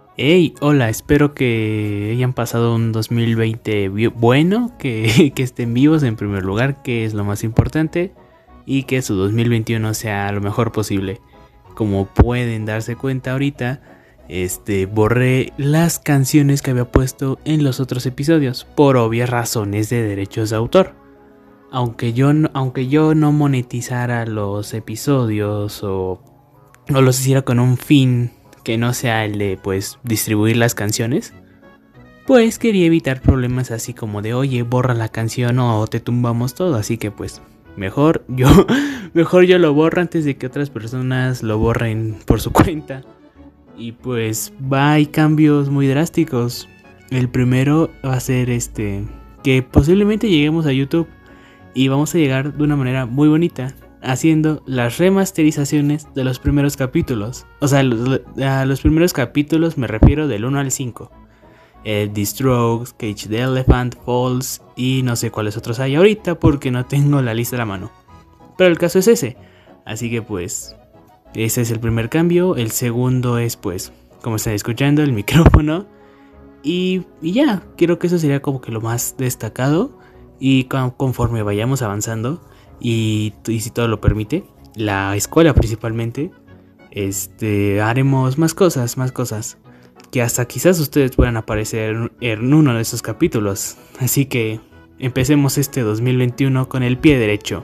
Hey, hola, espero que hayan pasado un 2020 bueno, que estén vivos en primer lugar, que es lo más importante, y que su 2021 sea lo mejor posible. Como pueden darse cuenta ahorita, borré las canciones que había puesto en los otros episodios, por obvias razones de derechos de autor. Aunque yo no monetizara los episodios o los hiciera con un fin que no sea el de pues distribuir las canciones, pues quería evitar problemas así como de oye, borra la canción o te tumbamos todo, así que pues mejor yo mejor yo lo borro antes de que otras personas lo borren por su cuenta. Y pues hay cambios muy drásticos. El primero va a ser que posiblemente lleguemos a YouTube y vamos a llegar de una manera muy bonita, haciendo las remasterizaciones de los primeros capítulos. O sea, a los primeros capítulos me refiero del 1 al 5. The Strokes, Cage the Elephant, Falls y no sé cuáles otros hay ahorita porque no tengo la lista a la mano. Pero el caso es ese. Así que pues, ese es el primer cambio. El segundo es pues, como están escuchando, el micrófono. Y ya, creo que eso sería como que lo más destacado. Y conforme vayamos avanzando y si todo lo permite, la escuela principalmente, haremos más cosas, que hasta quizás ustedes puedan aparecer en uno de esos capítulos. Así que empecemos este 2021 con el pie derecho.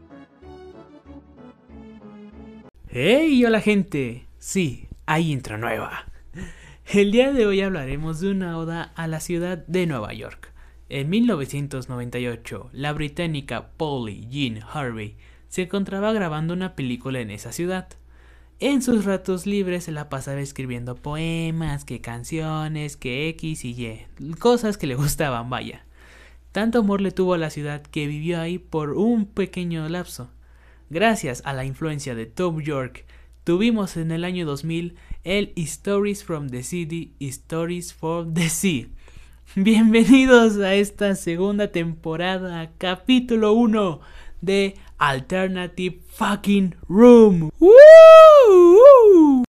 ¡Hey! ¡Hola gente! Sí, hay intro nueva. El día de hoy hablaremos de una oda a la ciudad de Nueva York. En 1998, la británica Polly Jean Harvey se encontraba grabando una película en esa ciudad. En sus ratos libres se la pasaba escribiendo poemas, que canciones, que X y Y, cosas que le gustaban, vaya. Tanto amor le tuvo a la ciudad que vivió ahí por un pequeño lapso. Gracias a la influencia de Thom Yorke, tuvimos en el año 2000 el Stories from the City, Stories from the Sea. Bienvenidos a esta segunda temporada, capítulo 1 de Alternative Fucking Room. ¡Woo!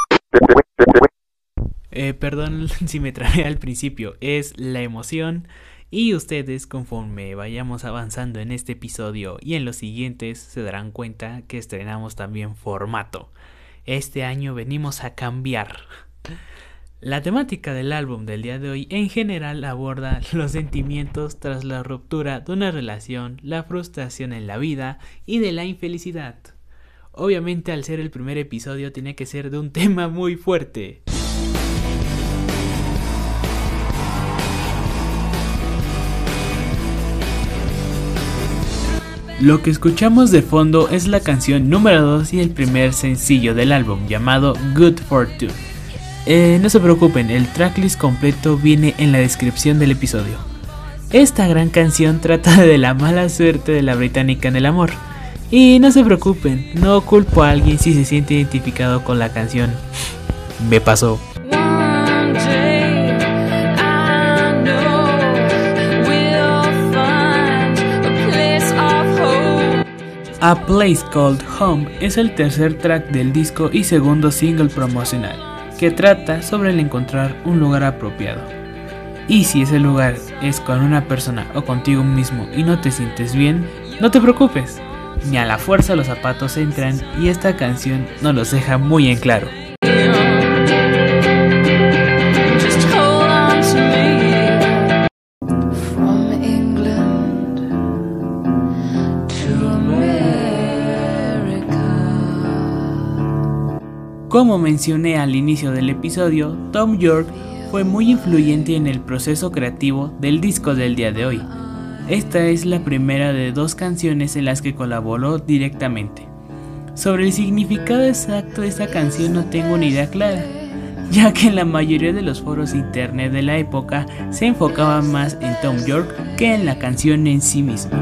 Perdón si me trabé al principio, es la emoción. Y ustedes, conforme vayamos avanzando en este episodio y en los siguientes, se darán cuenta que estrenamos también formato. Este año venimos a cambiar. La temática del álbum del día de hoy en general aborda los sentimientos tras la ruptura de una relación, la frustración en la vida y de la infelicidad. Obviamente, al ser el primer episodio tiene que ser de un tema muy fuerte. Lo que escuchamos de fondo es la canción número 2 y el primer sencillo del álbum, llamado Good Fortune. No se preocupen, el tracklist completo viene en la descripción del episodio. Esta gran canción trata de la mala suerte de la británica en el amor. Y no se preocupen, no culpo a alguien si se siente identificado con la canción. Me pasó. A Place Called Home es el tercer track del disco y segundo single promocional, que trata sobre el encontrar un lugar apropiado. Y si ese lugar es con una persona o contigo mismo y no te sientes bien, no te preocupes, ni a la fuerza los zapatos entran y esta canción nos los deja muy en claro. Como mencioné al inicio del episodio, Thom Yorke fue muy influyente en el proceso creativo del disco del día de hoy. Esta es la primera de 2 canciones en las que colaboró directamente. Sobre el significado exacto de esta canción no tengo una idea clara, ya que en la mayoría de los foros de internet de la época se enfocaba más en Thom Yorke que en la canción en sí misma.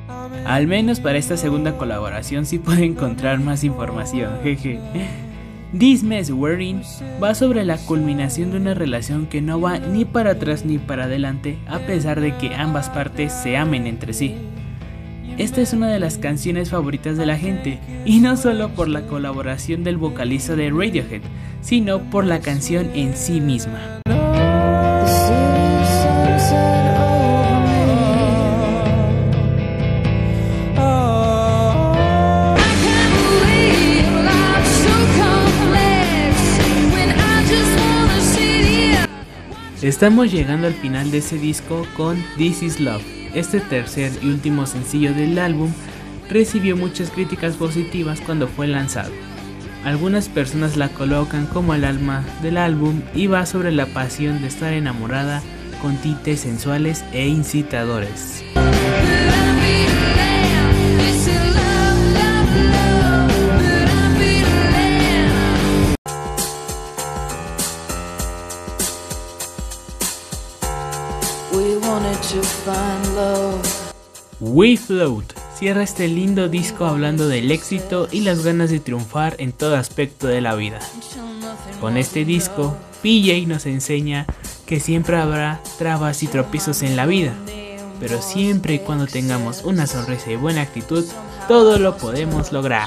Al menos para esta segunda colaboración sí puedo encontrar más información, jeje. This Mess We're In va sobre la culminación de una relación que no va ni para atrás ni para adelante, a pesar de que ambas partes se amen entre sí. Esta es una de las canciones favoritas de la gente, y no solo por la colaboración del vocalista de Radiohead, sino por la canción en sí misma. Estamos llegando al final de ese disco con This Is Love. Este tercer y último sencillo del álbum recibió muchas críticas positivas cuando fue lanzado. Algunas personas la colocan como el alma del álbum y va sobre la pasión de estar enamorada con tintes sensuales e incitadores. We Float cierra este lindo disco hablando del éxito y las ganas de triunfar en todo aspecto de la vida. Con este disco, PJ nos enseña que siempre habrá trabas y tropiezos en la vida, pero siempre y cuando tengamos una sonrisa y buena actitud, todo lo podemos lograr.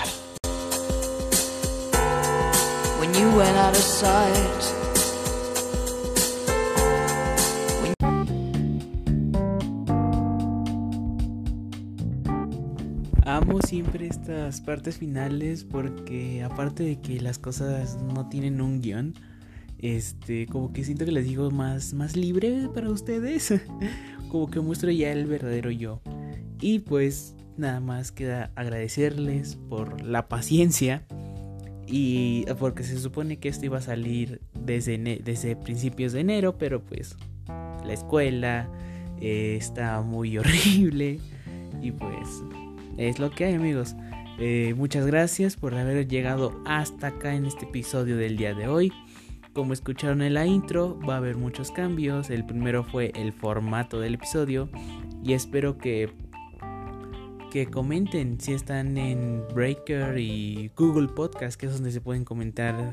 Amo siempre estas partes finales porque aparte de que las cosas no tienen un guión, como que siento que les digo más libre para ustedes, como que muestro ya el verdadero yo. Y pues nada más queda agradecerles por la paciencia y porque se supone que esto iba a salir desde principios de enero, pero pues la escuela está muy horrible y pues es lo que hay, amigos. Muchas gracias por haber llegado hasta acá en este episodio del día de hoy. Como escucharon en la intro, va a haber muchos cambios. El primero fue el formato del episodio y espero que comenten si están en Breaker y Google Podcast, que es donde se pueden comentar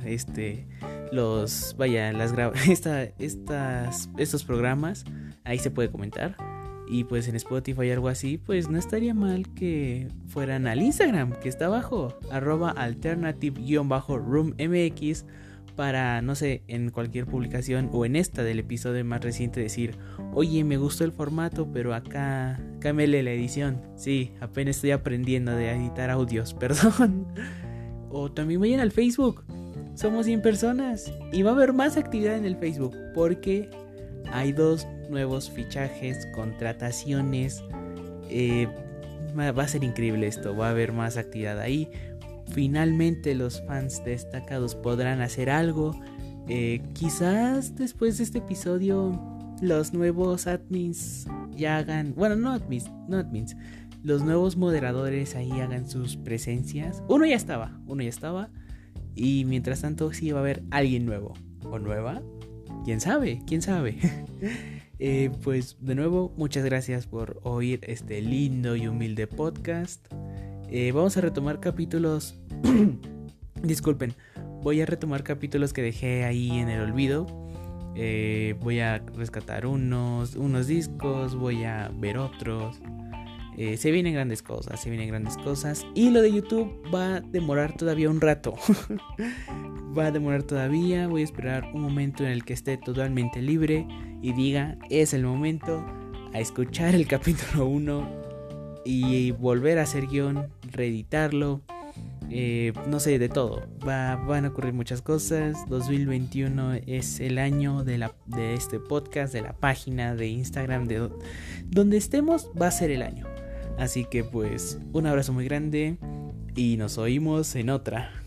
estos programas. Ahí se puede comentar. Y pues en Spotify o algo así, pues no estaría mal que fueran al Instagram, que está abajo, @alternative_roommx, para, no sé, en cualquier publicación o en esta del episodio más reciente decir, oye, me gustó el formato, pero acá cámbiale la edición. Sí, apenas estoy aprendiendo de editar audios, perdón. O también vayan al Facebook, somos 100 personas y va a haber más actividad en el Facebook porque hay 2 nuevos fichajes, contrataciones. Va a ser increíble esto, va a haber más actividad ahí. Finalmente los fans destacados podrán hacer algo. Quizás después de este episodio los nuevos admins ya hagan, bueno, no admins, los nuevos moderadores ahí hagan sus presencias. Uno ya estaba y mientras tanto sí va a haber alguien nuevo o nueva. ¿Quién sabe? Pues de nuevo, muchas gracias por oír este lindo y humilde podcast. Vamos a retomar capítulos. Disculpen, voy a retomar capítulos que dejé ahí en el olvido. Voy a rescatar unos discos, voy a ver otros. Se vienen grandes cosas. Y lo de YouTube va a demorar todavía un rato. Voy a esperar un momento en el que esté totalmente libre y diga, es el momento, a escuchar el capítulo 1 y volver a hacer guión, reeditarlo, no sé, de todo. Van a ocurrir muchas cosas. 2021 es el año de este podcast, de la página de Instagram, de donde estemos, va a ser el año. Así que pues un abrazo muy grande y nos oímos en otra.